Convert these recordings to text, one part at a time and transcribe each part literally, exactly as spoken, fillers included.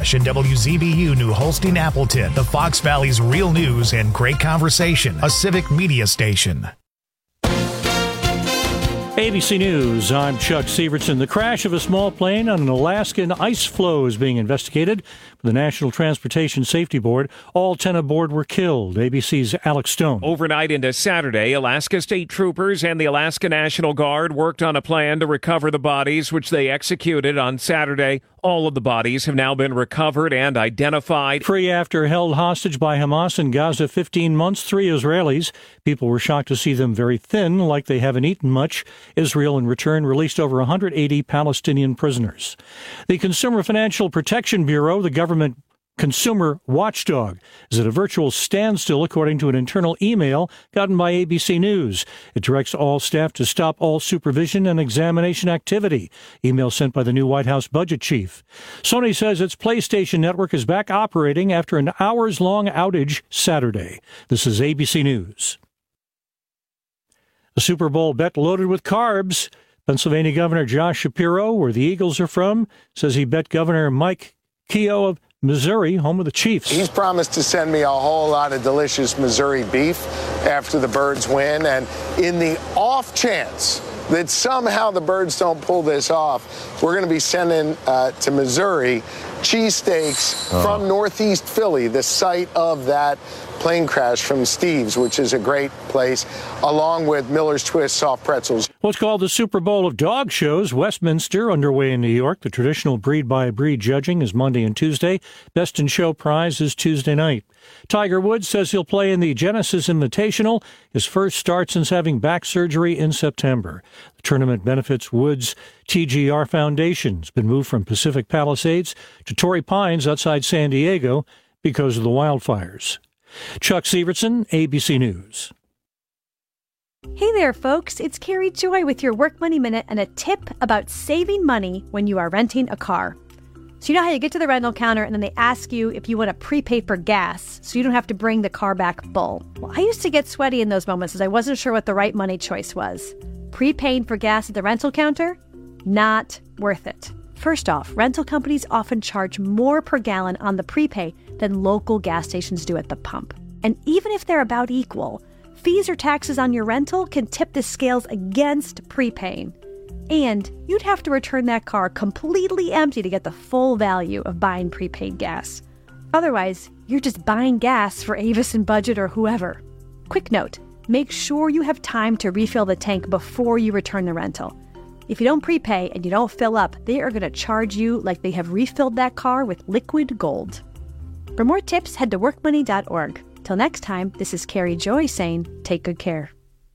and W Z B U New Holstein Appleton, the Fox Valley's real news and great conversation, a civic media station. A B C News, I'm Chuck Severson. The crash of a small plane on an Alaskan ice floe is being investigated by the National Transportation Safety Board. All ten aboard were killed. A B C's Alex Stone. Overnight into Saturday, Alaska State Troopers and the Alaska National Guard worked on a plan to recover the bodies, which they executed on Saturday. All of the bodies have now been recovered and identified. Free after held hostage by Hamas in Gaza fifteen months, three Israelis. People were shocked to see them very thin, like they haven't eaten much. Israel, in return, released over one hundred eighty Palestinian prisoners. The Consumer Financial Protection Bureau, the government consumer watchdog, is at a virtual standstill, according to an internal email gotten by A B C News. It directs all staff to stop all supervision and examination activity. Email sent by the new White House budget chief. Sony says its PlayStation network is back operating after an hours-long outage Saturday. This is A B C News. A Super Bowl bet loaded with carbs. Pennsylvania Governor Josh Shapiro, where the Eagles are from, says he bet Governor Mike Keogh of Missouri, home of the Chiefs. He's promised to send me a whole lot of delicious Missouri beef after the Birds win. And in the off chance that somehow the Birds don't pull this off, we're going to be sending uh, to Missouri cheesesteaks oh. from Northeast Philly, the site of that plane crash from Steve's, which is a great place, along with Miller's Twist soft pretzels. What's called the Super Bowl of dog shows, Westminster, underway in New York. The traditional breed-by-breed judging is Monday and Tuesday. Best in Show prize is Tuesday night. Tiger Woods says he'll play in the Genesis Invitational, his first start since having back surgery in September. The tournament benefits Woods' T G R Foundation. It's been moved from Pacific Palisades to Torrey Pines outside San Diego because of the wildfires. Chuck Severson, A B C News. Hey there, folks. It's Carrie Joy with your Work Money Minute and a tip about saving money when you are renting a car. So you know how you get to the rental counter and then they ask you if you want to prepay for gas so you don't have to bring the car back full. Well, I used to get sweaty in those moments as I wasn't sure what the right money choice was. Prepaying for gas at the rental counter? Not worth it. First off, rental companies often charge more per gallon on the prepay than local gas stations do at the pump. And even if they're about equal, fees or taxes on your rental can tip the scales against prepaying. And you'd have to return that car completely empty to get the full value of buying prepaid gas. Otherwise, you're just buying gas for Avis and Budget or whoever. Quick note, make sure you have time to refill the tank before you return the rental. If you don't prepay and you don't fill up, they are going to charge you like they have refilled that car with liquid gold. For more tips, head to work money dot org. Till next time, this is Carrie Joy saying, take good care.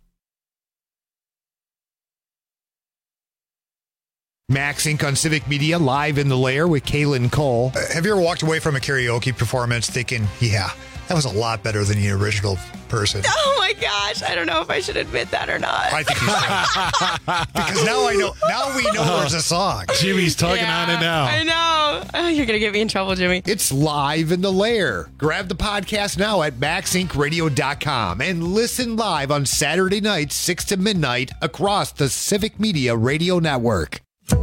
Max Incorporated on Civic Media, live in the lair with Kaylin Cole. Uh, have you ever walked away from a karaoke performance thinking, yeah, that was a lot better than the original person? Oh my gosh, I don't know if I should admit that or not. I think you should. Because now I know, now we know there's a song. Jimmy's tugging Yeah, on it now. I know. Oh, you're going to get me in trouble, Jimmy. It's live in the lair. Grab the podcast now at max inc radio dot com and listen live on Saturday nights, six to midnight, across the Civic Media Radio Network.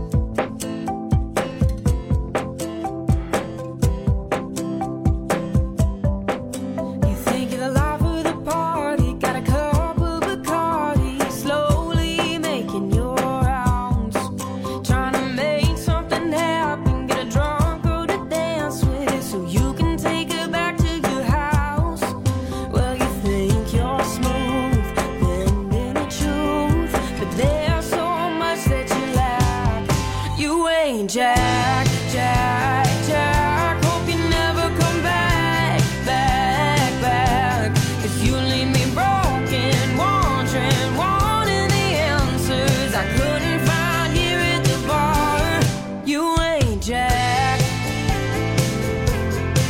Jack, Jack, Jack, hope you never come back, back, back, 'cause you leave me broken, wondering, wanting the answers I couldn't find here at the bar. You ain't Jack.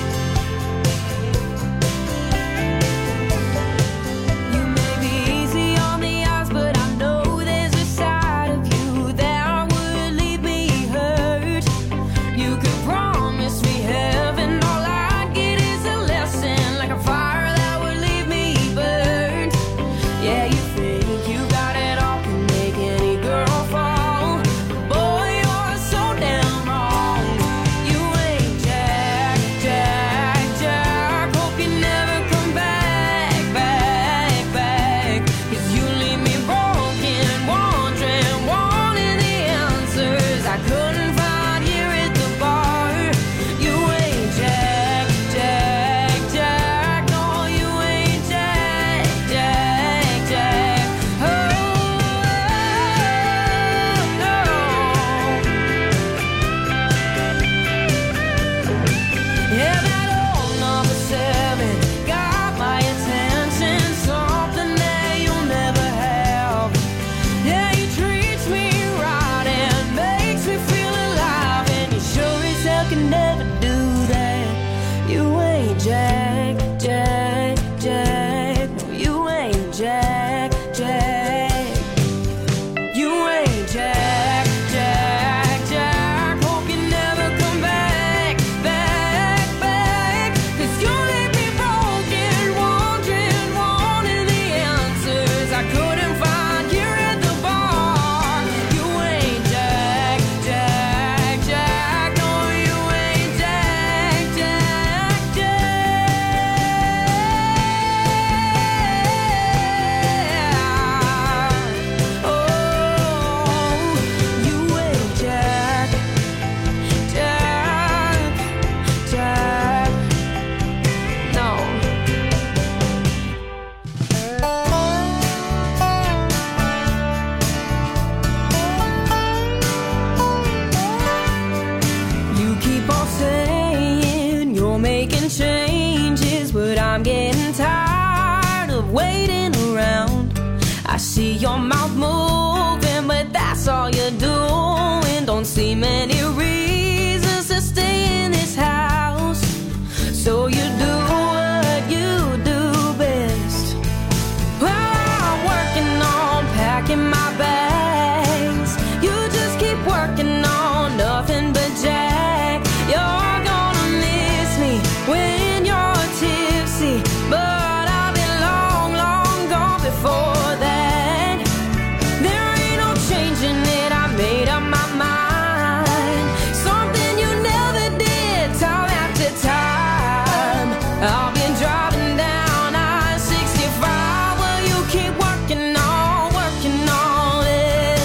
making changes, but I'm getting tired of waiting around. I see your mouth moving, but that's all you're doing. Don't see many reasons to stay in this house, so you do what you do best. Well, I'm working on packing my bags. You just keep working on nothing but jack. You're gonna miss me when you're tipsy, but I've been long, long gone before that. There ain't no changing it, I made up my mind. Something you never did, time after time. I've been driving down I sixty-five, well, you keep working on, working on it.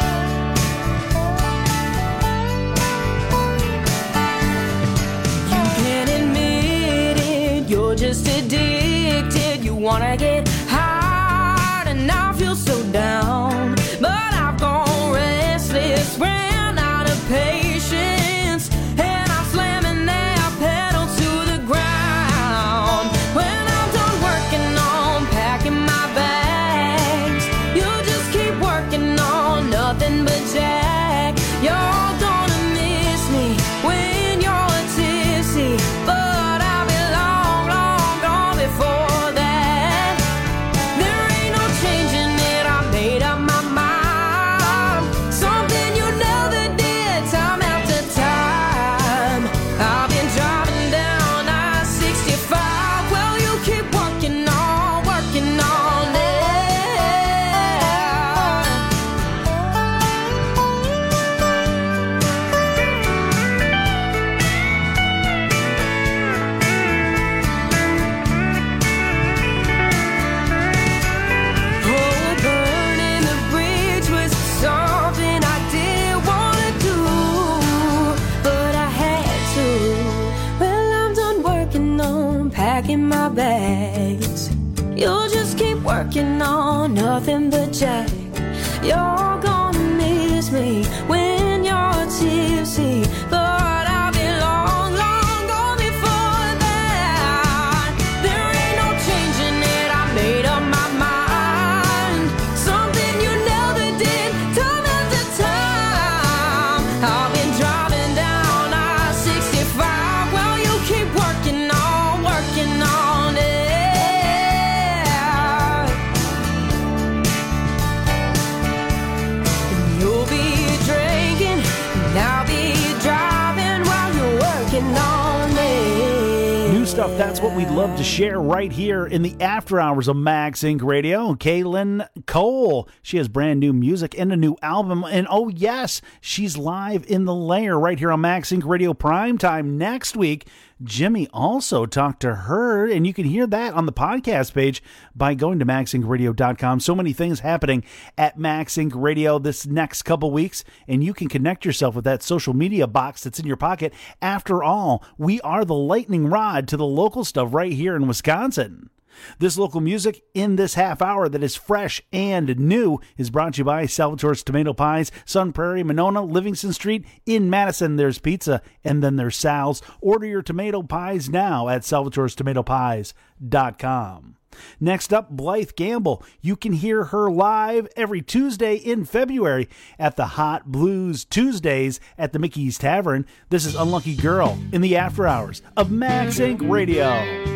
You can't admit it, you're just addicted. You wanna get high and now feel so down, but I've gone restless, ran out of patience, and I'm slamming that pedal to the ground. When I'm done working on packing my bags, you just keep working on nothing but jack. You're gonna miss me when you're tipsy, but I've been long, long gone before that. There ain't no changing it, I made up my mind. Something you never did, time after time. I've been driving down I sixty-five, well, you keep working on, working on it. Oh, burning the bridge was something I didn't wanna do, but I had to. Well, I'm done working on packing my bags. You'll just keep working on nothing but jack. You're gonna miss me when you're tipsy, but I've been long, long gone before that. There ain't no changing it, I made up my mind. Something you never did, time after time. I've been driving down I sixty-five, well, you keep working on, working on it. And you'll be drinking, and I'll be driving while you're working on it. New stuff, that's what we'd love to share right here in the after hours of Max Inc Radio. Kaylin Cole, she has brand new music and a new album. And oh yes, she's live in the Lair right here on Max Inc Radio Primetime next week. Jimmy also talked to her, and you can hear that on the podcast page by going to max inc radio dot com. So many things happening at Max Inc Radio this next couple weeks, and you can connect yourself with that social media box that's in your pocket. After all, we are the lightning rod to the local stuff right here in Wisconsin. This local music in this half hour that is fresh and new is brought to you by Salvatore's Tomato Pies, Sun Prairie, Monona, Livingston Street. In Madison, there's pizza, and then there's Sal's. Order your tomato pies now at salvatores tomato pies dot com. Next up, Blythe Gamble. You can hear her live every Tuesday in February at the Hot Blues Tuesdays at the Mickey's Tavern. This is Unlucky Girl in the after hours of Max Inc Radio.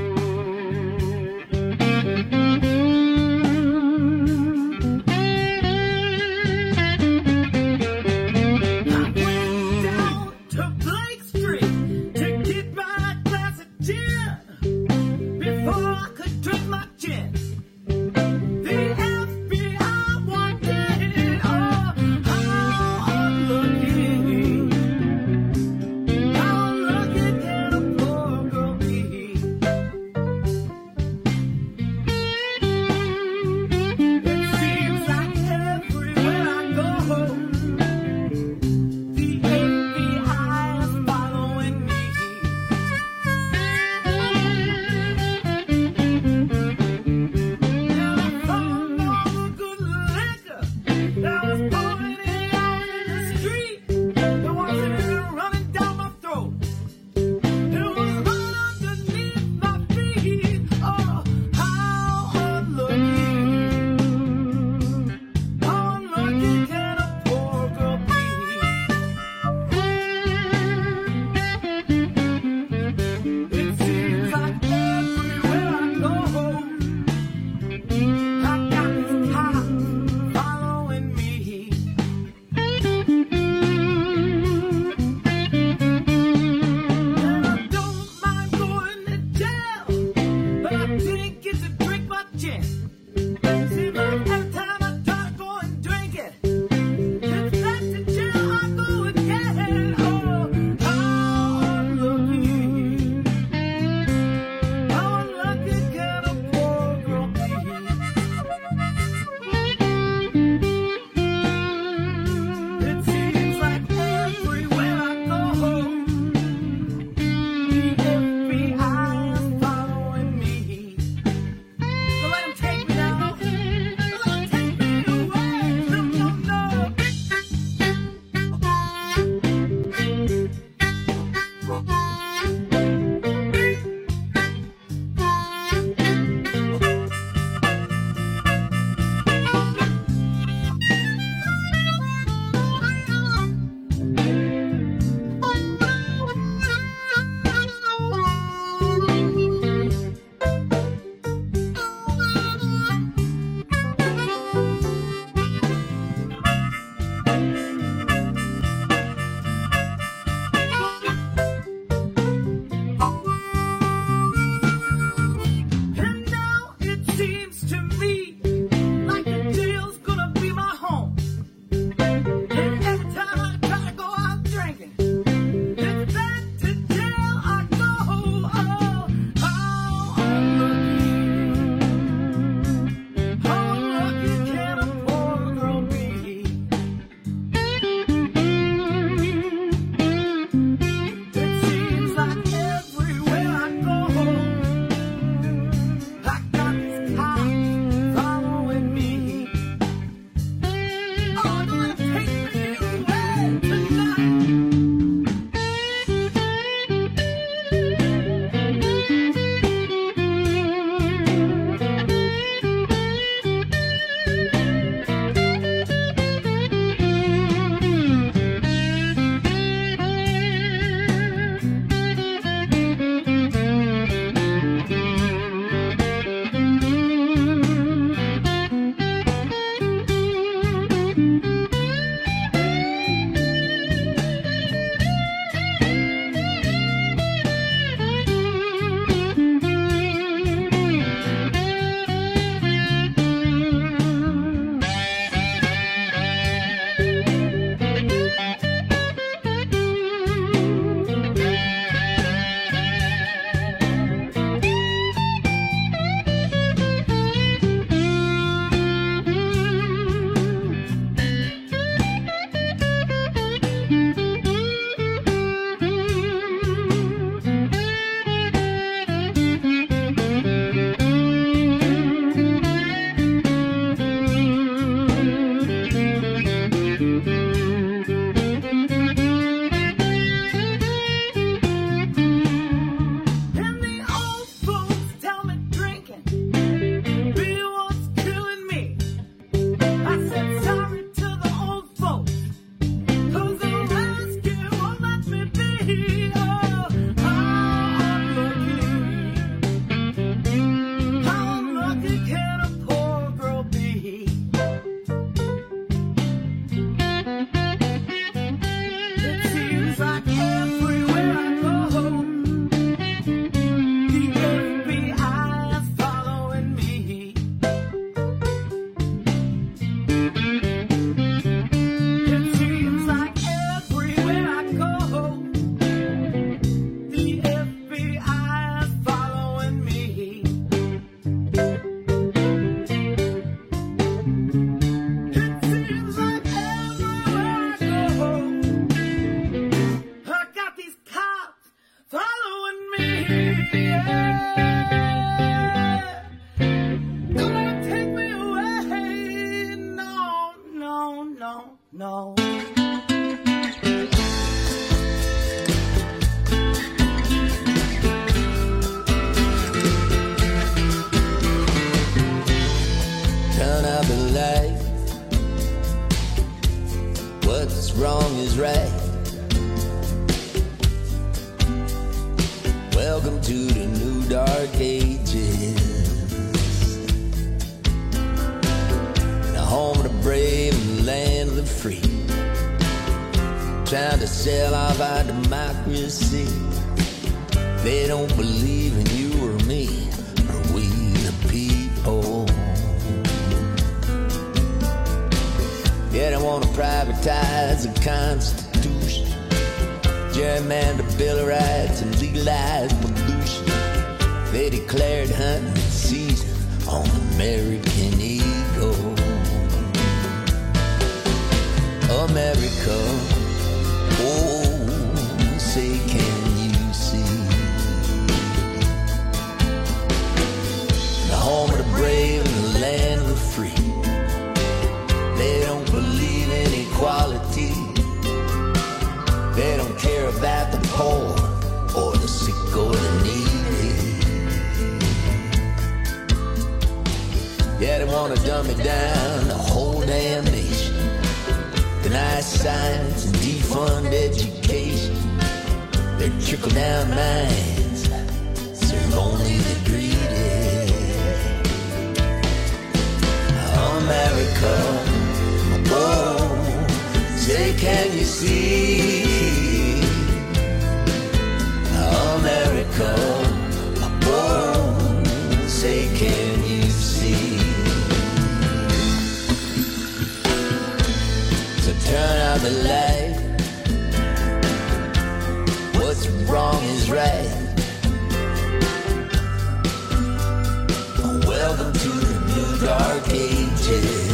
Welcome to the new dark ages. The home of the brave and the land of the free. Trying to sell off our democracy. They don't believe in you or me, or we the people. Yeah, they want to privatize the Constitution, gerrymander Bill of Rights, and legalize pollution. They declared hunting season on American eagle. America, oh, say can you see? The home of the brave and the land of the free. They don't believe in equality. They don't care about the poor or the sick or the needy. Yeah, they want to dumb it down, the whole damn nation. Deny science and defund education. Their trickle-down minds serve only the greedy. America, oh, say can you see? America, oh, say can you see? So turn out the light. What's wrong is right. Welcome to the new dark ages.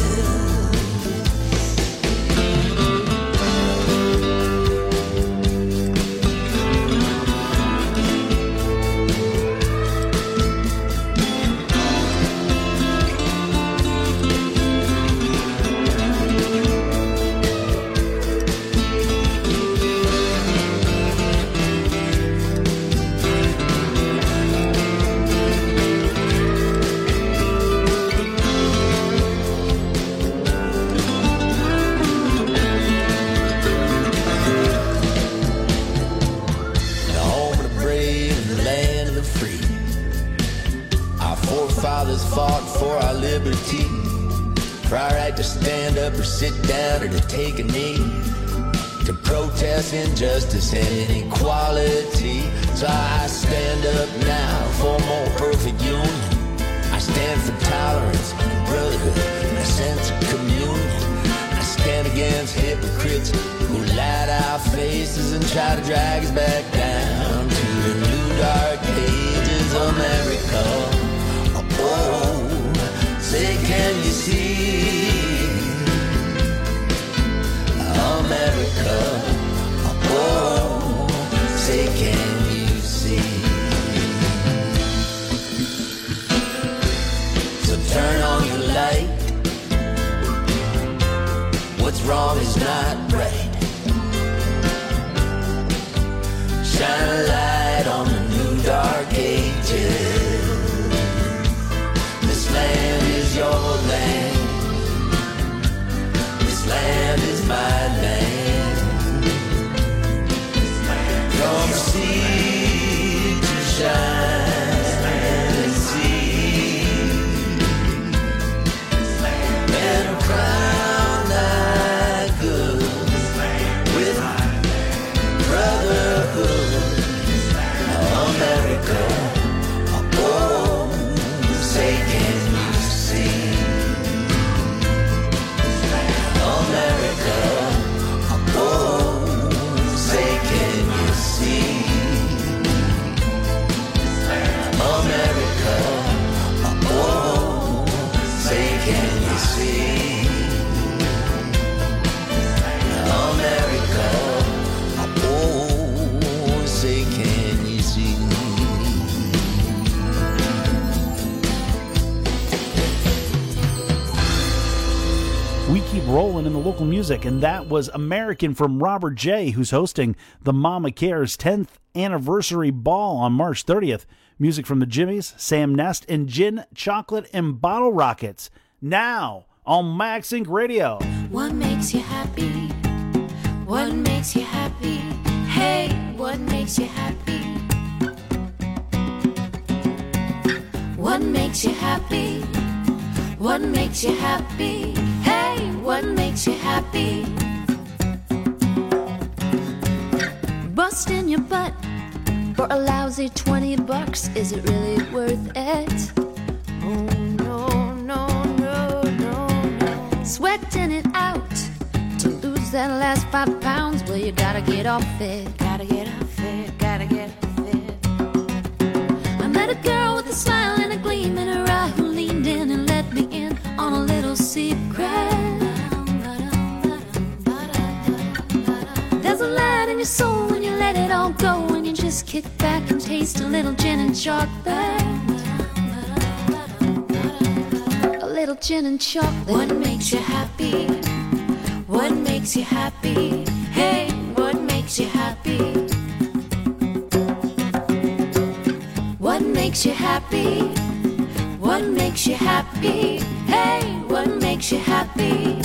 Fought for our liberty, for our right to stand up or sit down or to take a knee, to protest injustice and inequality. So I stand up now for a more perfect union. I stand for tolerance and brotherhood and a sense of communion. I stand against hypocrites who lie to our faces and try to drag us back down to the new dark ages. America, oh, say can you see? America, oh, say can you see? So turn on your light. What's wrong is not right. Shine a light on the new dark ages. This land is your land. This land is my land. Come see to shine and see. And a crown thy good with brotherhood. America, oh, say can you see? America, oh, say can you see? America, oh, say can you see? America, oh, say can you see? We keep rolling in the local music, and that was American from Robert J., who's hosting the Mama Cares tenth Anniversary Ball on March thirtieth. Music from the Jimmies, Sam Nest, and Gin, Chocolate, and Bottle Rockets. Now on Max Inc Radio. What makes you happy? What makes you happy? Hey, what makes you happy? What makes you happy? What makes you happy? Hey, what makes you happy? Busting your butt for a lousy twenty bucks, is it really worth it? Oh no, no, no, no, no. Sweating it out to lose that last five pounds, well you gotta get off it, gotta get off it, gotta get off it. I met a girl with a smile and a gleam in her eye who leaned in and let me in on a little secret. There's a light in your soul when you let it all go, and you just kick back and taste a little gin and chocolate. A little gin and chocolate. What makes you happy? What makes you happy? Hey, what makes you happy? What makes you happy? What makes you happy? Hey, what makes you happy?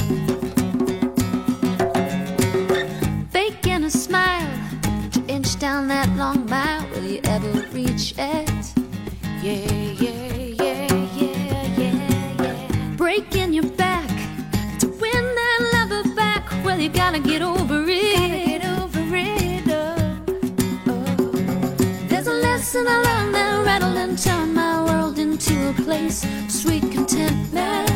Faking a smile to inch down that long mile. Will you ever reach it? Yeah, yeah, yeah, yeah, yeah, yeah. Breaking your back to win that lover back. Well, you gotta get over it. Gotta get over it. Oh, oh. There's a lesson I learned that rattled and turned my world into a place of sweet contentment.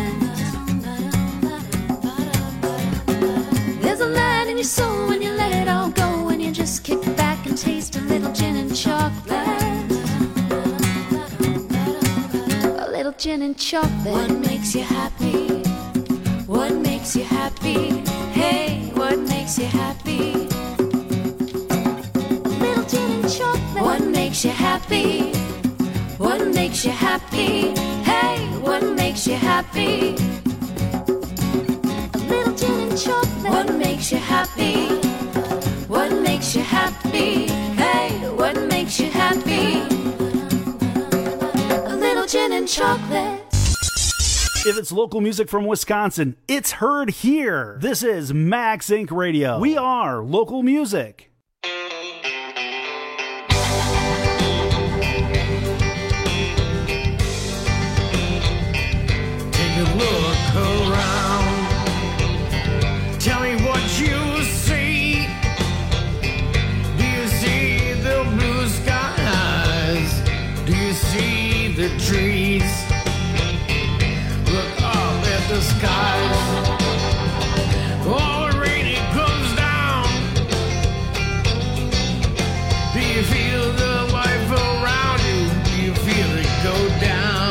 There's a light in your soul when you let it all go, and you just kick back and taste a little gin and chocolate. A little gin and chocolate. What makes you happy? What makes you happy? Hey, what makes you happy? Little gin and chocolate. What makes you happy? What makes you happy? Hey, what makes you happy? A little gin and chocolate. What makes you happy? What makes you happy? Hey, what makes you happy? A little gin and chocolate. If it's local music from Wisconsin, it's heard here. This is Max Inc Radio. We are local music. Look around, tell me what you see. Do you see the blue skies? Do you see the trees? Look up at the skies. Oh, rain, it comes down. Do you feel the life around you? Do you feel it go down?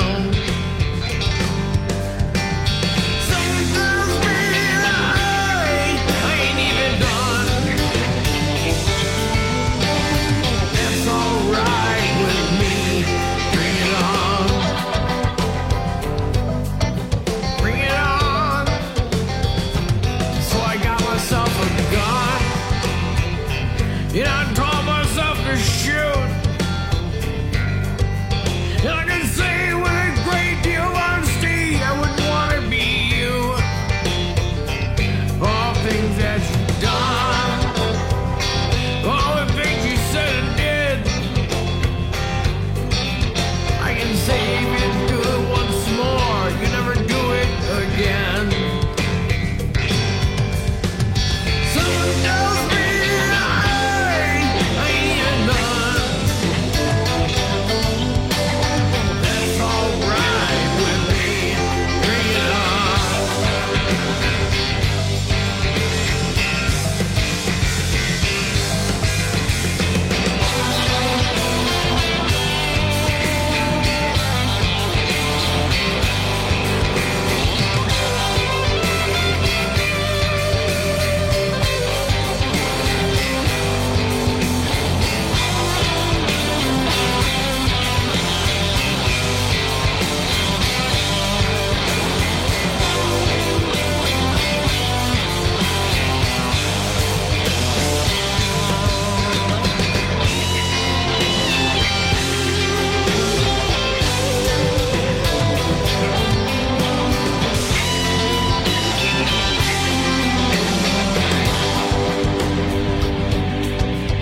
And I taught myself to shoot. And I can say with a great deal of honesty, I wouldn't want to be you. All things that you've done, all the things you said and did, I can say if you do it once more, you never do it again. Someone tells me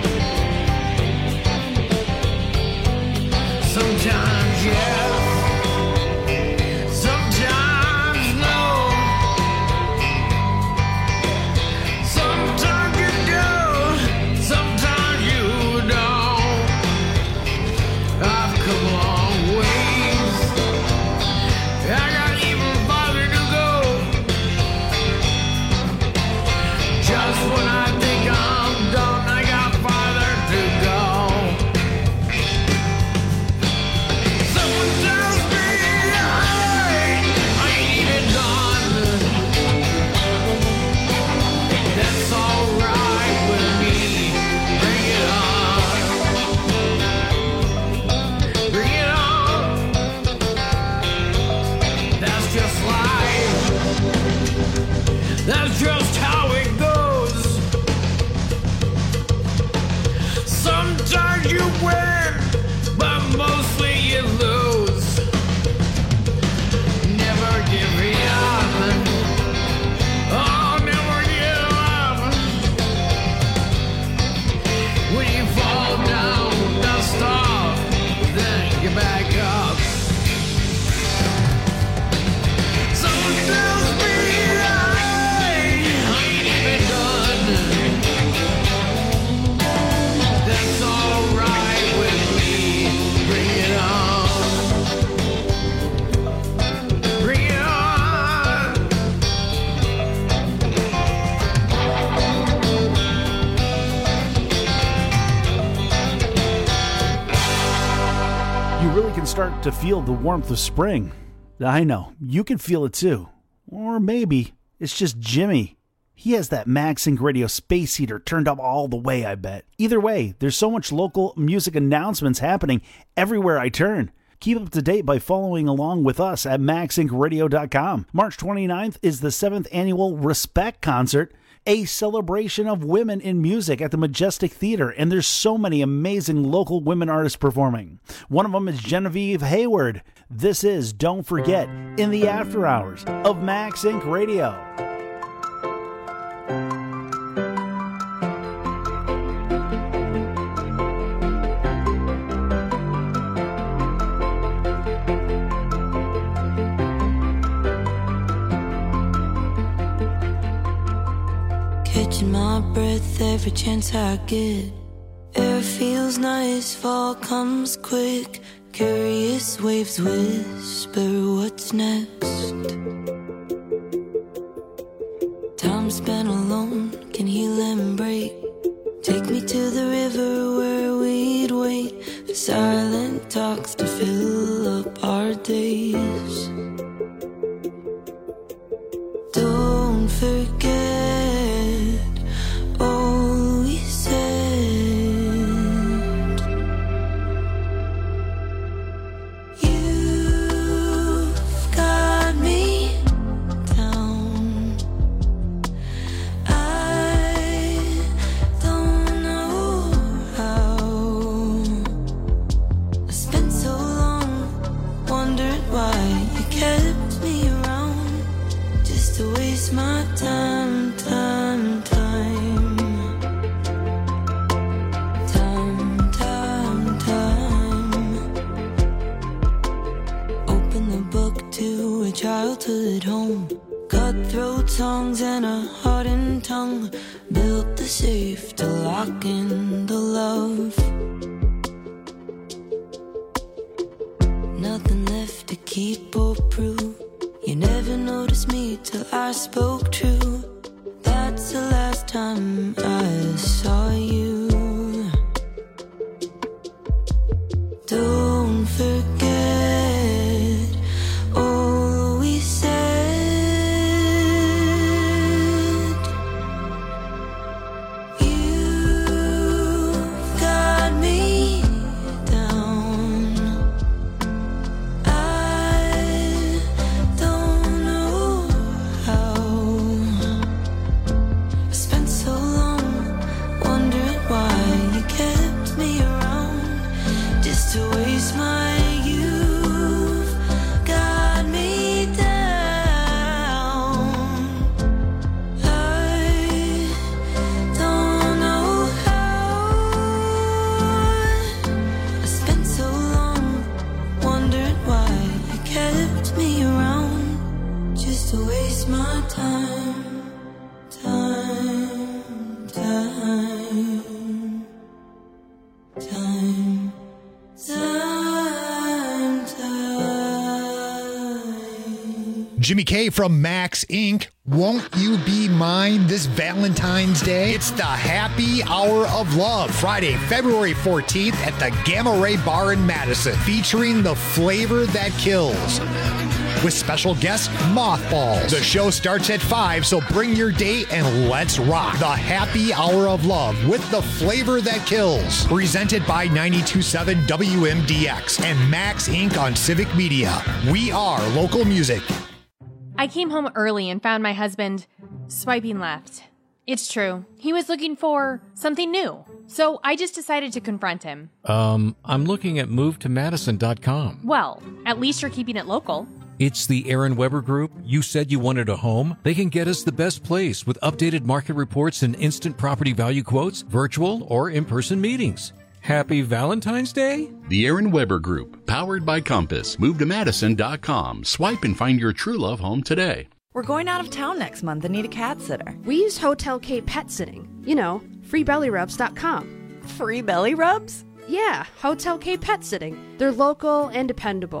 Sometimes, yes, You really can start to feel the warmth of spring. I know, you can feel it too. Or maybe it's just Jimmy. He has that MagSync Radio space heater turned up all the way, I bet. Either way, there's so much local music announcements happening everywhere I turn. Keep up to date by following along with us at mag sync radio dot com. March twenty-ninth is the seventh annual Respect Concert, a celebration of women in music at the Majestic Theater, and there's so many amazing local women artists performing. One of them is Genevieve Hayward. This is Don't Forget in the After Hours of MagSync Radio. Catching my breath every chance I get. Air feels nice, fall comes quick. Curious waves whisper what's next. Time spent alone can heal and break. Take me to the river where we'd wait for silent talks to fill up our days. Don't forget all we said. You've got me down. I don't know how. I spent so long wondering why you kept me around, just to waste my time, time, time. Time, time, time. Open the book to a childhood home. Cutthroat songs and a hardened tongue. Built the safe to lock in the love. Nothing left to keep or prove. You never noticed me till I spoke true. That's the last time I saw you. Don't forget all we said. You've got me down. I don't know how. I spent so long wondering why you kept me around, just to waste my youth. Got me down. I don't know how. I spent so long wondering why you kept me around, just to waste my time, time, time, time, time, time. Jimmy K from Max Incorporated. Won't you be mine this Valentine's Day? It's the Happy Hour of Love, Friday, February fourteenth at the Gamma Ray Bar in Madison, featuring the flavor that kills. With special guest Mothballs. The show starts at five, so bring your date and let's rock. The Happy Hour of Love with the flavor that kills. Presented by ninety-two point seven W M D X and Max Incorporated on Civic Media. We are local music. I came home early and found my husband swiping left. It's true. He was looking for something new. So I just decided to confront him. Um, I'm looking at move to madison dot com. Well, at least you're keeping it local. It's the Aaron Weber Group. You said you wanted a home? They can get us the best place with updated market reports and instant property value quotes, virtual or in-person meetings. Happy Valentine's Day? The Aaron Weber Group, powered by Compass. move to madison dot com. Swipe and find your true love home today. We're going out of town next month and need a cat sitter. We use Hotel K Pet Sitting. You know, free belly rubs dot com. Free belly rubs? Yeah, Hotel K Pet Sitting. They're local and dependable.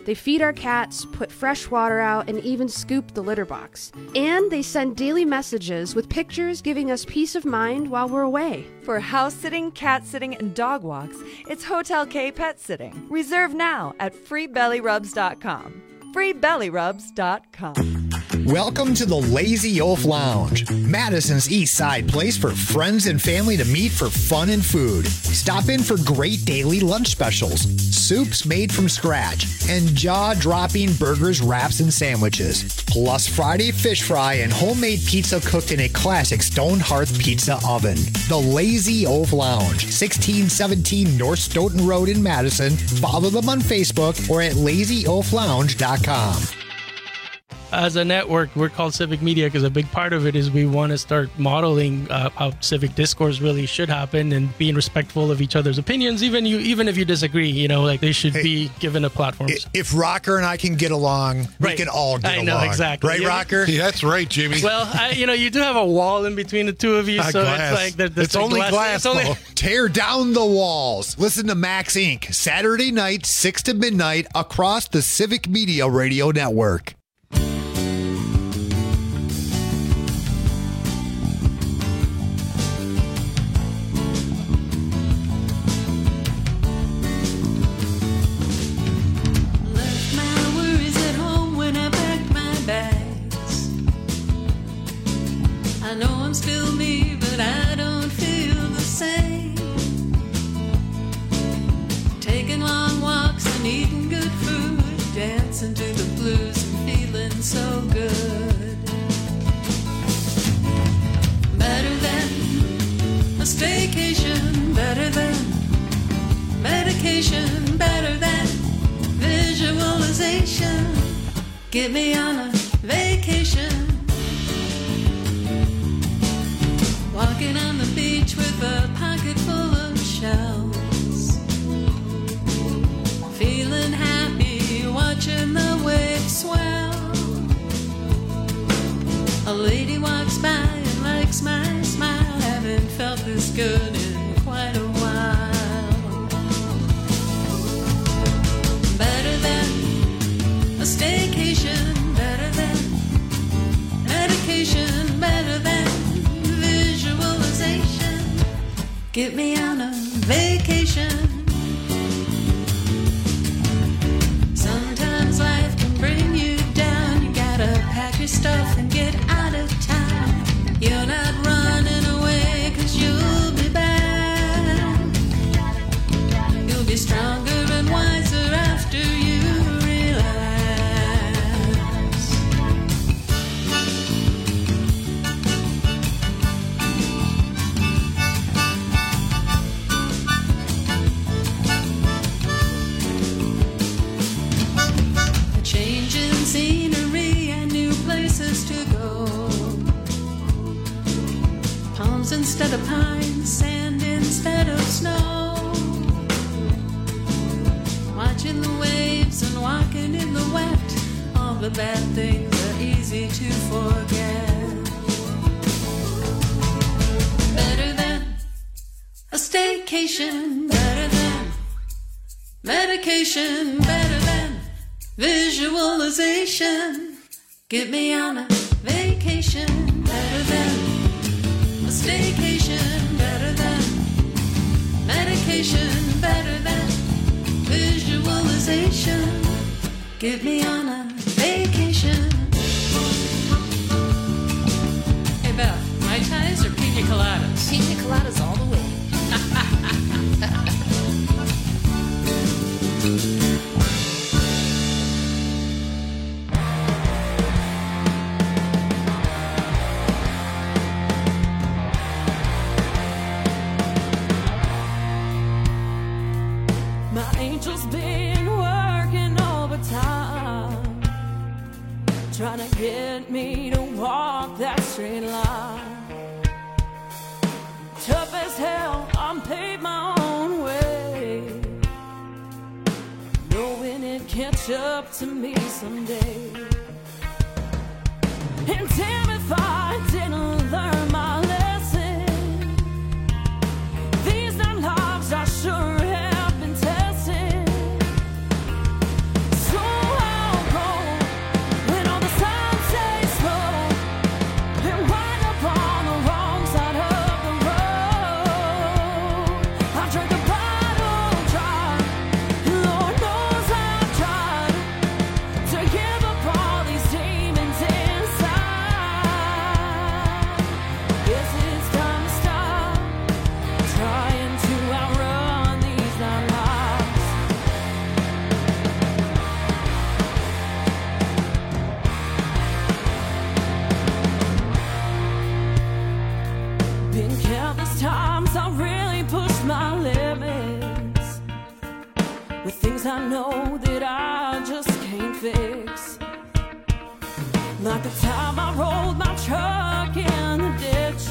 They feed our cats, put fresh water out, and even scoop the litter box. And they send daily messages with pictures giving us peace of mind while we're away. For house sitting, cat sitting, and dog walks, it's Hotel K Pet Sitting. Reserve now at free belly rubs dot com. free belly rubs dot com. Welcome to the Lazy Oaf Lounge, Madison's East Side place for friends and family to meet for fun and food. Stop in for great daily lunch specials, soups made from scratch, and jaw-dropping burgers, wraps, and sandwiches. Plus Friday fish fry and homemade pizza cooked in a classic stone hearth pizza oven. The Lazy Oaf Lounge, sixteen seventeen North Stoughton Road in Madison. Follow them on Facebook or at lazy oaf lounge dot com. As a network, we're called Civic Media because a big part of it is we want to start modeling uh, how civic discourse really should happen and being respectful of each other's opinions, even you, even if you disagree. You know, like they should hey, be given a platform. If Rocker and I can get along, right. we can all get I along. know, exactly. Right, yeah. Rocker? Yeah, that's right, Jimmy. Well, I, you know, you do have a wall in between the two of you, A so glass. it's like the, the it's only glass. glass. It's only... Tear down the walls. Listen to Max Incorporated. Saturday night, six to midnight, across the Civic Media Radio Network. I know I'm still me, but I don't feel the same. Taking long walks and eating good food, dancing to the blues and feeling so good. Better than a staycation, better than medication, better than visualization. Get me on a vacation. Walking on the beach with a pocket full of shells. Feeling happy, watching the waves swell. A lady walks by and likes my smile. Haven't felt this good in quite a while. Better than a staycation, better than medication, better than get me on a vacation. Sometimes life can bring you down. You gotta pack your stuff and get out of town. You're not running away, cause you'll be back. You'll be stronger and wiser after you relax. Scenery and new places to go. Palms instead of pines, sand instead of snow. Watching the waves and walking in the wet. All the bad things are easy to forget. Better than a staycation, better than medication, better than visualization. Get me on a vacation. Better than a staycation. Better than medication. Better than visualization. Get me on a vacation. Hey Beth, Mai Tais or pina coladas? Pina coladas all the way. Angel's been working overtime, trying to get me to walk that straight line. Tough as hell, I'm paid my own way, knowing it catch up to me someday. And damn if I didn't learn my lesson. These are lives I sure have been testing. So with things I know that I just can't fix. Like the time I rolled my truck in the ditch.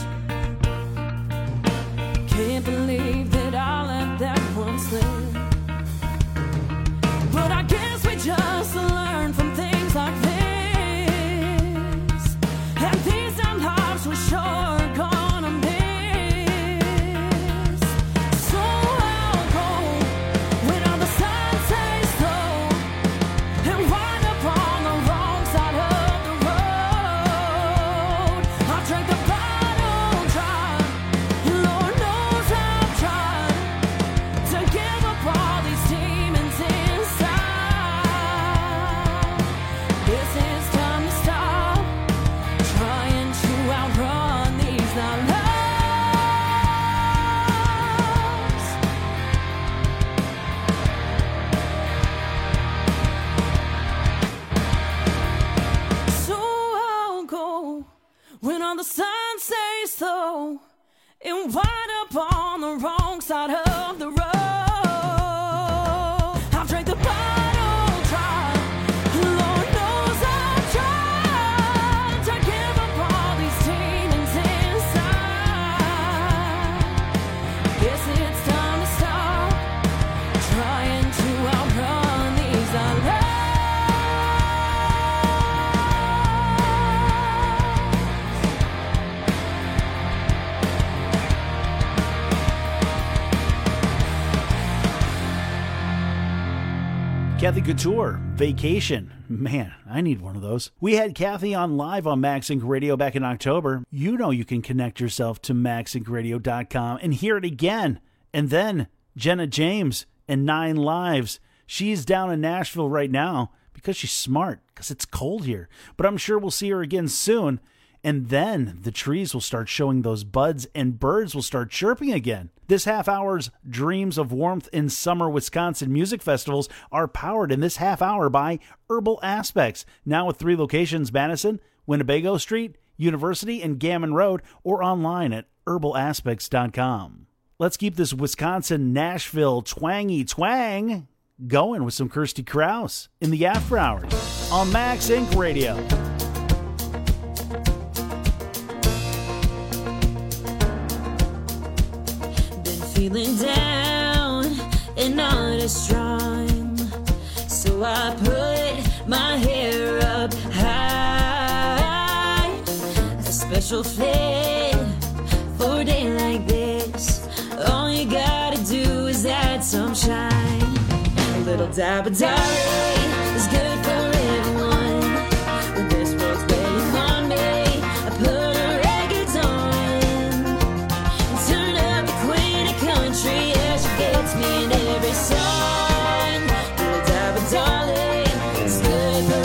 Can't believe that I let that one slip. But I guess we just learn from things like this. And these are lives we're sure gonna miss. So I'll go when all the sun says so, and wind up on the wrong side of the road. I drank the bottle dry, and Lord knows I've tried to give up all these demons inside. This is time to stop trying to outrun these not lives. So I'll go when all the signs say so, and wind up on the wrong side of the road. I've drank the bottle dry, Lord knows I've tried to give up all these demons inside. Guess it's time to stop trying to outrun these I love. Kathy Couture, Vacation. Man, I need one of those. We had Kathy on live on Max Inc Radio back in October. You know you can connect yourself to max inc radio dot com and hear it again. And then Jenna James and Nine Lives. She's down in Nashville right now because she's smart, because it's cold here. But I'm sure we'll see her again soon. And then the trees will start showing those buds and birds will start chirping again. This half hour's Dreams of Warmth in Summer Wisconsin music festivals are powered in this half hour by Herbal Aspects, now with three locations: Madison, Winnebago Street, University, and Gammon Road, or online at herbal aspects dot com. Let's keep this Wisconsin Nashville twangy twang going with some Kirsty Krause in the after hours on Max Inc Radio. Feeling down and not as strong, so I put my hair up high. A special fit for a day like this. All you gotta do is add some shine. A little dab of darling is good for everyone. When this world's waiting on me, I put a records on. Turn up the Queen of Country, yeah, she gets me in every song. Little dab of darling is good for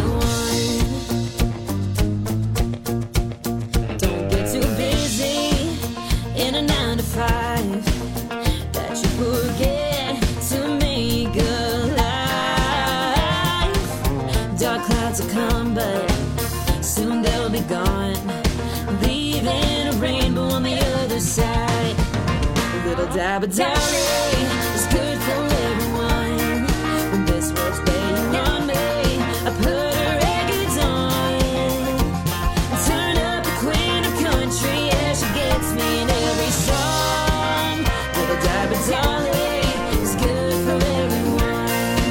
everyone. Don't get too busy in a nine to five that you forget to make a life. Dark clouds will come, but soon they'll be gone, leaving a rainbow on the other side. A little dab of darling is good for everyone. When this world's waiting on me, I put her records on. Turn up the Queen of Country, yeah, she gets me in every song. Little dab of darling is good for everyone.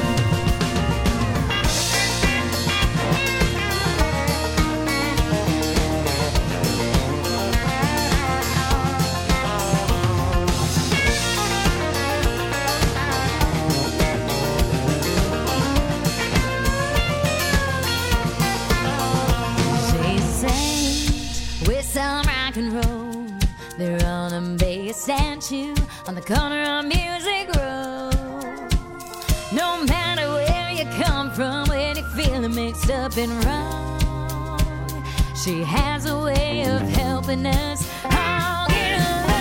With some rock and roll, they're on a base statue on the corner of Music Road. No matter where you come from, when you feel mixed up and wrong, she has a way of helping us all get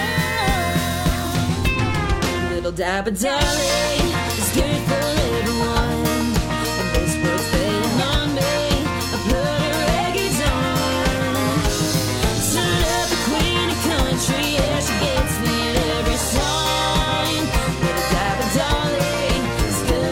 along. Little dab of darling is good for everyone. And this world's waiting on me, I put her records on. Turn up the Queen of Country, yeah, she gets me in every song. Little dab of darling is good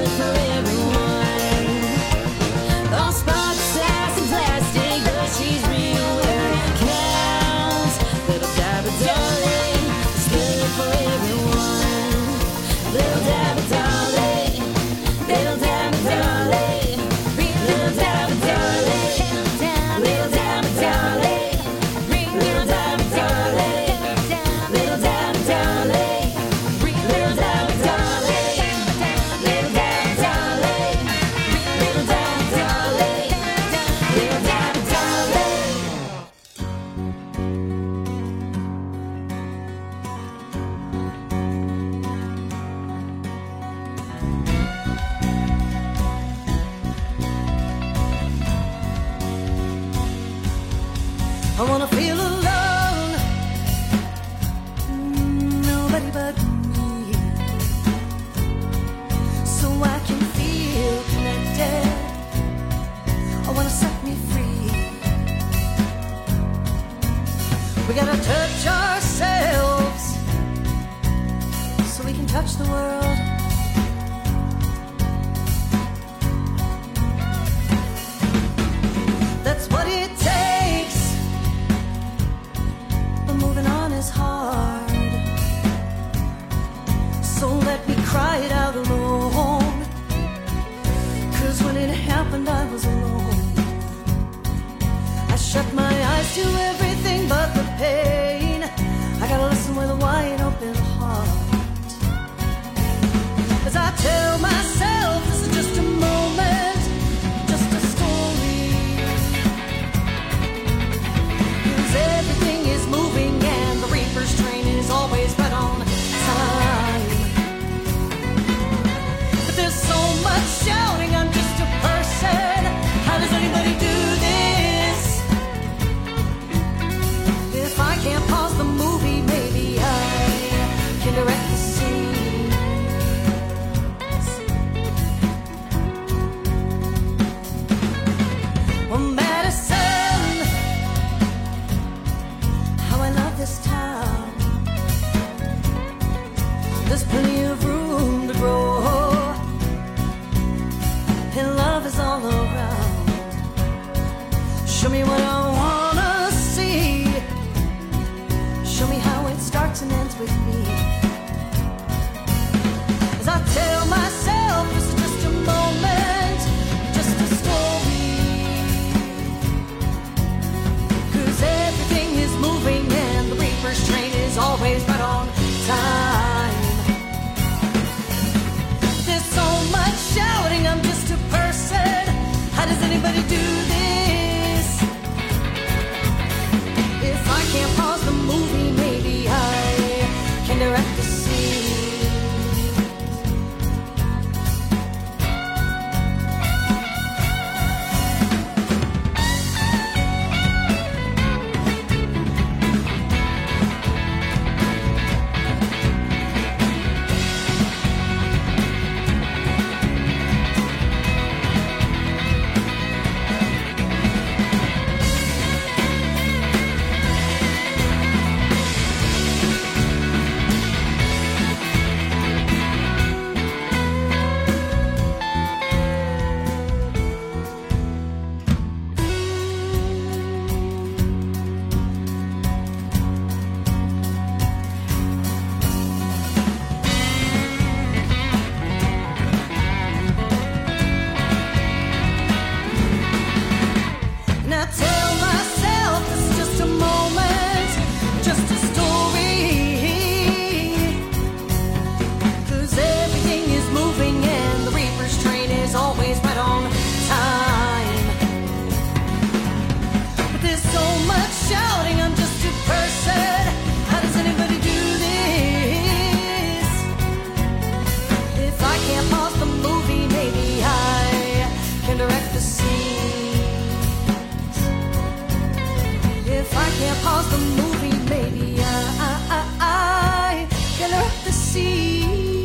I wanna feel alone. Mm, nobody but me. So I can feel connected. I wanna set me free. We gotta touch ourselves so we can touch the world. That's what it takes. But moving on is hard. So let me cry it out alone. 'Cause when it happened I was alone. I shut my eyes to everything but the pain. I gotta listen with a wide open heart. As I tell myself this is just a moment, just a story. 'Cause everything is moving and the reaper's train is always right on time. But there's so much shouting, I'm just a person. How does anybody do this? If I can't pause the movie, maybe I can direct the scene. Well, Madison, how I love this town. There's plenty of room to grow, and love is all around. Show me what I wanna see. Show me how it starts and ends with me. As I tell myself this is just a moment, just a story. 'Cause everything is moving and the reaper's train is always right on time. There's so much shouting, I'm just a person. How does anybody do this? If I can't pause the movie, maybe I can direct the scene. Now tell myself this is just a moment, just a story. 'Cause everything is moving and the reaper's train is always right on time. But there's so much shouting, I'm just a person. How does anybody do this? If I can't pause the movie, maybe I can direct the scene. If I can't pause the movie, maybe I, I, I, I can direct the scenes.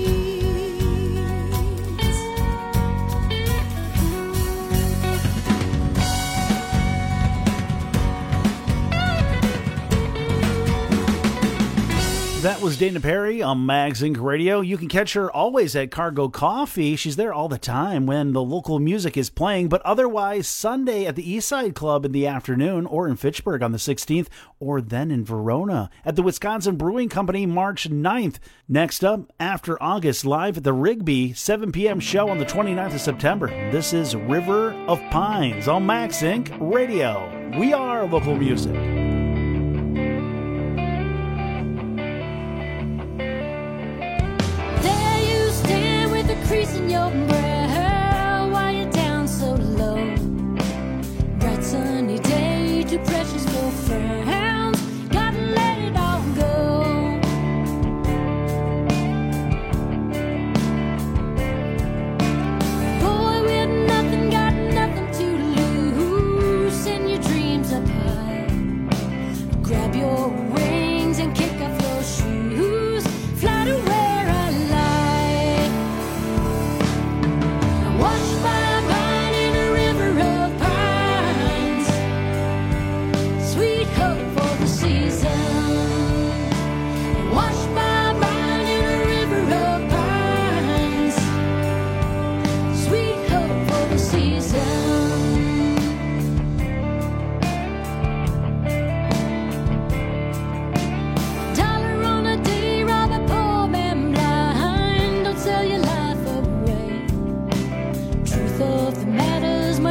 That was Dana Perry on Mags Inc Radio. You can catch her always at Cargo Coffee. She's there all the time when the local music is playing, but otherwise Sunday at the Eastside Club in the afternoon, or in Fitchburg on the sixteenth, or then in Verona at the Wisconsin Brewing Company March ninth. Next up, After August, live at the Rigby, seven p.m. show on the twenty-ninth of September. This is River of Pines on Mags Inc Radio. We are local music. Crease in your brow, why you down so low? Bright sunny day, too precious for frowns. Gotta let it all go. Boy with nothing, got nothing to lose. Send your dreams up high.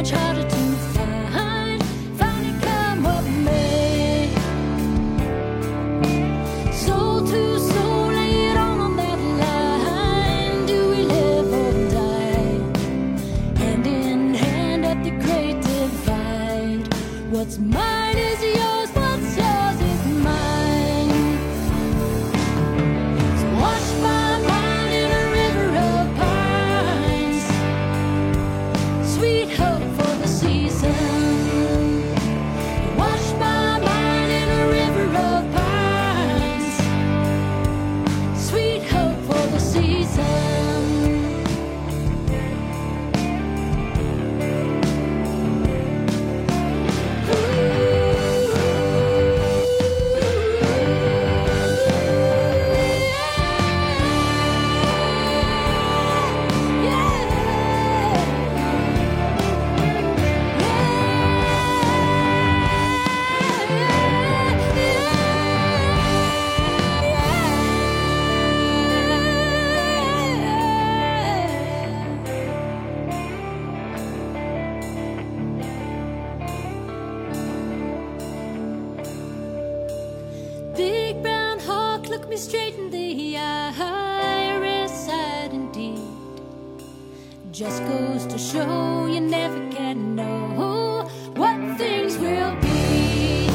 much harder to find. Find it, come what may. Soul to soul, lay it all on that line. Do we live or die? Hand in hand at the great divide. What's mine is yours, what's yours is mine. So wash my mind in a river of pines. Sweet hope for the season. Wash my mind in a river of pines. Sweet hope for the season. Big brown hawk, look me straight in the eye. Reside indeed. Just goes to show you never can know what things will be.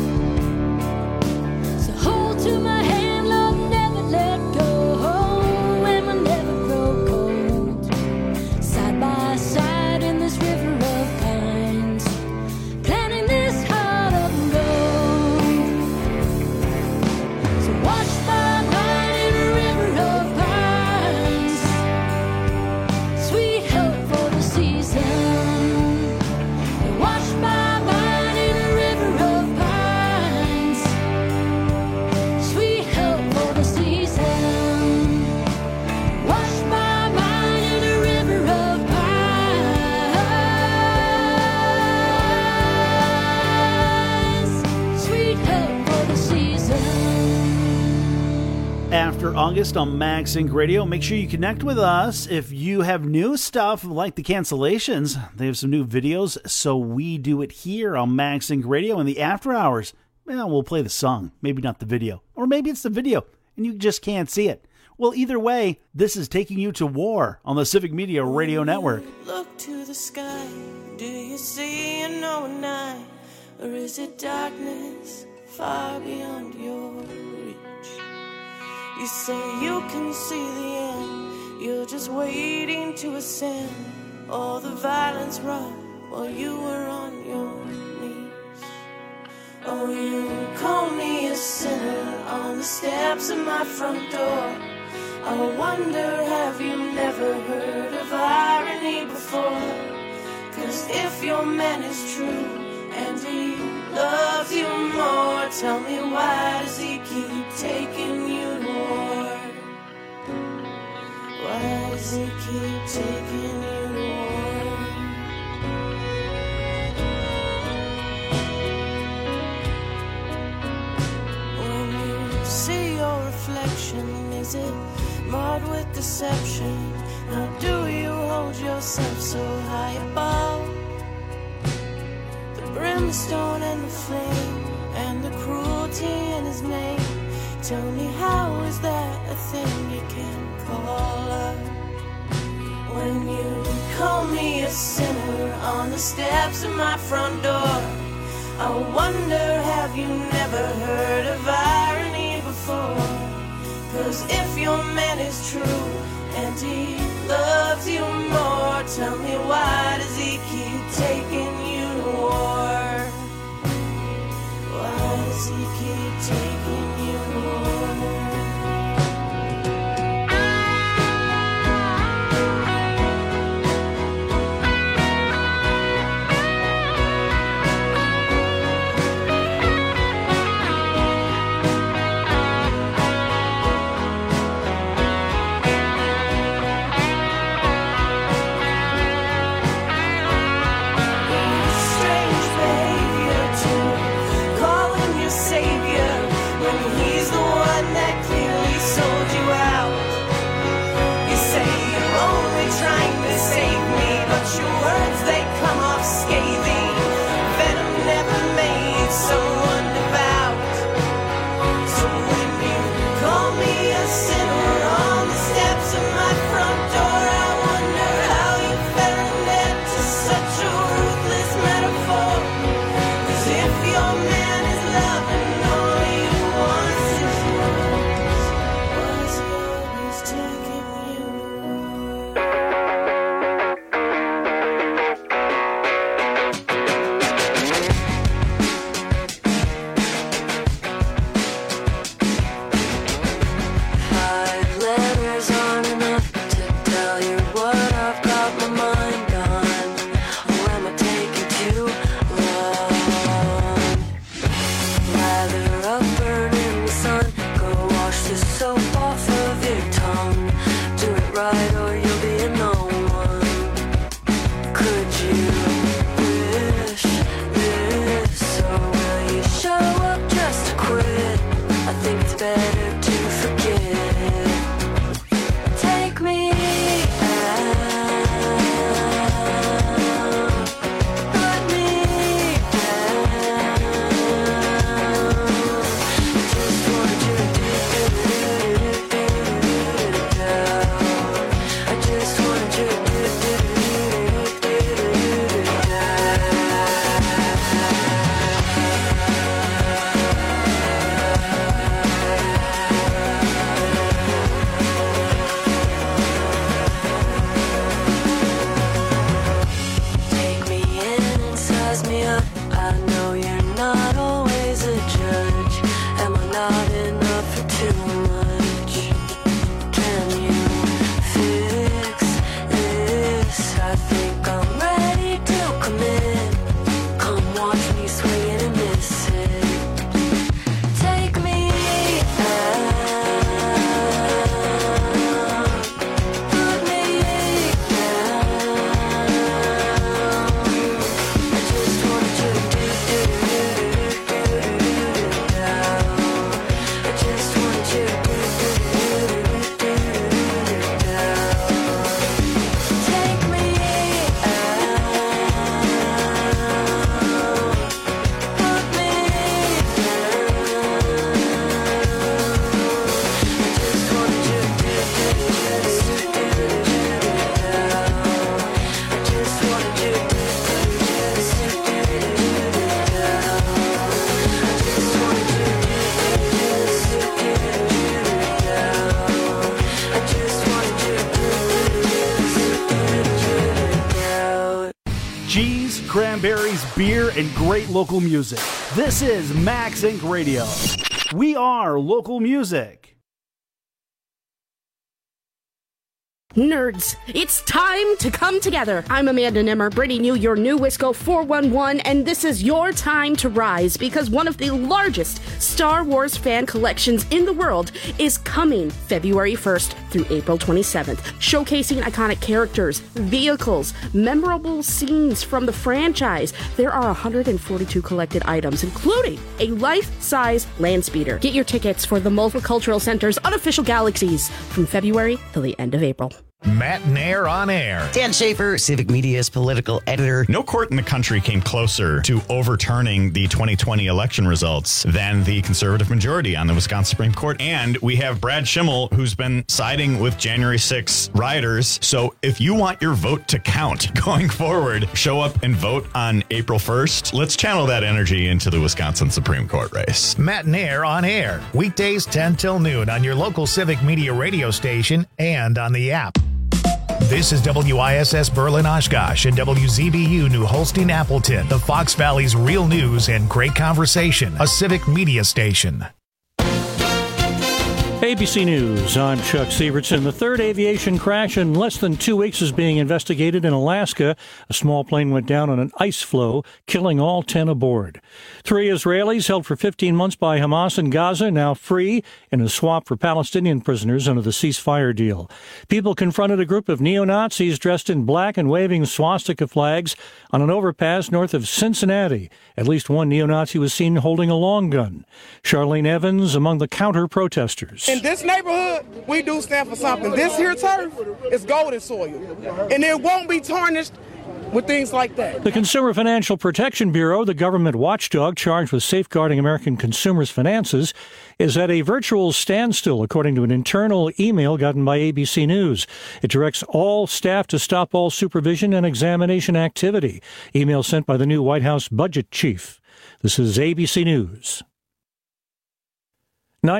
So hold to my hand, love, never let go. And we'll never grow cold. Side by side in this river of pines. Planting this heart of gold. So watch my mind in a river of pines. Sweet hope for the season. Watch my mind in a river of pines. Sweet hope for the season. Watch my mind in a river of pines. Sweet hope for the season. After August on Max Inc Radio, make sure you connect with us. If you have new stuff like the cancellations, they have some new videos, so we do it here on Max Inc Radio in the after hours. Well, we'll play the song, maybe not the video. Or maybe it's the video and you just can't see it. Well, either way, this is taking you to war on the Civic Media Radio Network. Look to the sky. Do you see a no night? Or is it darkness far beyond your reach? You say you can see the end. You're just waiting to ascend. All the violence wrought while you were on your knees. Oh, you call me a sinner on the steps of my front door. I wonder, have you never heard of irony before? Cause if your man is true and he loves you more, tell me, why does he keep taking you to war? Why does he keep taking you to war? When you see your reflection, is it marred with deception? Now do you hold yourself so high above the brimstone and the flame and the cruelty in his name? Tell me, how is that a thing you can call love? When you call me a sinner on the steps of my front door, I wonder, have you never heard of irony before? Cause if your man is true and he loves you more, tell me, why does he keep taking you to war? Why does he keep taking you to war? think I'm ready to commit. Come watch me swing and miss it. Take me out, put me down. I just want you to do do do do do down. I just want you to do do do do down. Take me out, put me Cheese, cranberries, beer, and great local music. This is Max Incorporated. Radio. We are local music. Nerds, it's time to come together. I'm Amanda Nimmer, bringing you your new Wisco four one one, and this is your time to rise because one of the largest Star Wars fan collections in the world is coming February first through April twenty-seventh, showcasing iconic characters, vehicles, memorable scenes from the franchise. There are one hundred forty-two collected items, including a life-size land speeder. Get your tickets for the Multicultural Center's unofficial Galaxies from February till the end of April. Matt Nair on air. Dan Schaefer, Civic Media's political editor. No court in the country came closer to overturning the twenty twenty election results than the conservative majority on the Wisconsin Supreme Court. And we have Brad Schimmel, who's been siding with January sixth rioters. So if you want your vote to count going forward, show up and vote on April first. Let's channel that energy into the Wisconsin Supreme Court race. Matt Nair on air. Weekdays ten till noon on your local Civic Media radio station and on the app. This is W I S S Berlin Oshkosh and W Z B U New Holstein Appleton, the Fox Valley's real news and great conversation, a Civic Media station. A B C News, I'm Chuck Sievertson. The third aviation crash in less than two weeks is being investigated in Alaska. A small plane went down on an ice floe, killing all ten aboard. Three Israelis held for fifteen months by Hamas in Gaza, now free in a swap for Palestinian prisoners under the ceasefire deal. People confronted a group of neo-Nazis dressed in black and waving swastika flags on an overpass north of Cincinnati. At least one neo-Nazi was seen holding a long gun. Charlene Evans among the counter-protesters. In this neighborhood, we do stand for something. This here turf is golden soil, and it won't be tarnished with things like that. The Consumer Financial Protection Bureau, the government watchdog charged with safeguarding American consumers' finances, is at a virtual standstill, according to an internal email gotten by A B C News. It directs all staff to stop all supervision and examination activity. Email sent by the new White House budget chief. This is A B C News.